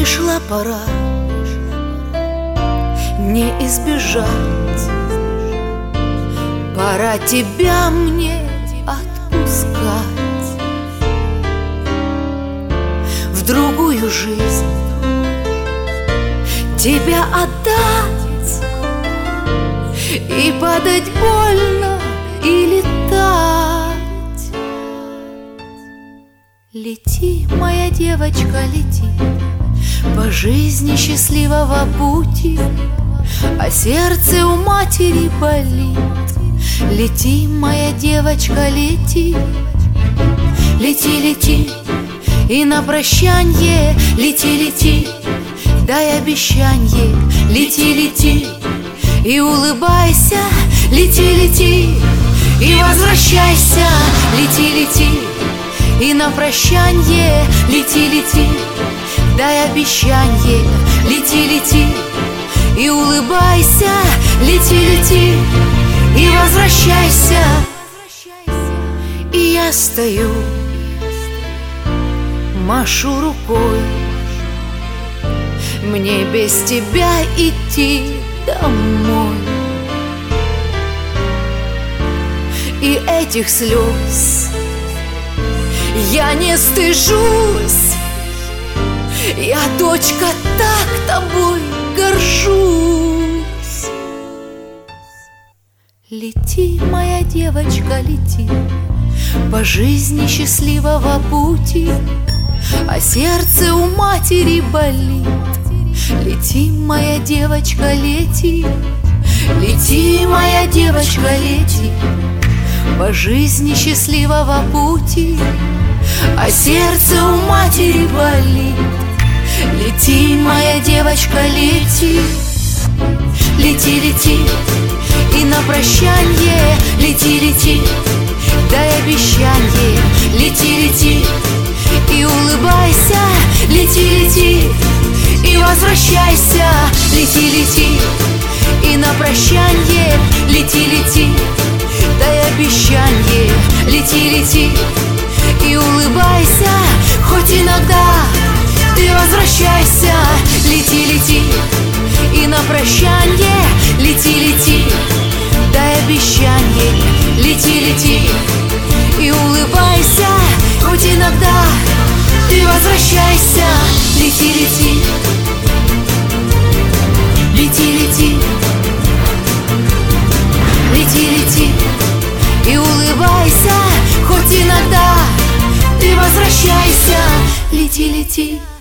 Пришла пора, не избежать. Пора тебя мне отпускать, в другую жизнь тебя отдать, и падать больно, и летать. Лети, моя девочка, лети по жизни счастливого пути, а сердце у матери болит. Лети, моя девочка, лети. Лети, лети, и на прощанье лети, лети, дай обещанье. Лети, лети, и улыбайся. Лети, лети, и возвращайся. Лети, лети, и на прощанье лети, лети, дай обещанье. Лети, лети, и улыбайся. Лети, лети, и возвращайся. И я стою, машу рукой, мне без тебя идти домой. И этих слез я не стыжусь, я, дочка, так тобой горжусь. Лети, моя девочка, лети по жизни счастливого пути, а сердце у матери болит. Лети, моя девочка, лети. Лети, моя девочка, лети по жизни счастливого пути, а сердце у матери болит. Лети, моя девочка, лети. Лети, лети, и на прощанье лети, лети, дай обещанье. Лети, лети, и улыбайся. Лети, лети, и возвращайся. Лети, лети, и на прощанье лети, лети, дай обещанье. Лети, лети, и улыбайся, хоть иногда ты возвращайся. Лети, лети, и на прощанье лети, лети, дай обещанье. Лети, лети, и улыбайся, хоть иногда ты возвращайся. Лети, лети, лети, лети, лети, лети, и улыбайся, хоть иногда ты возвращайся. Лети, лети.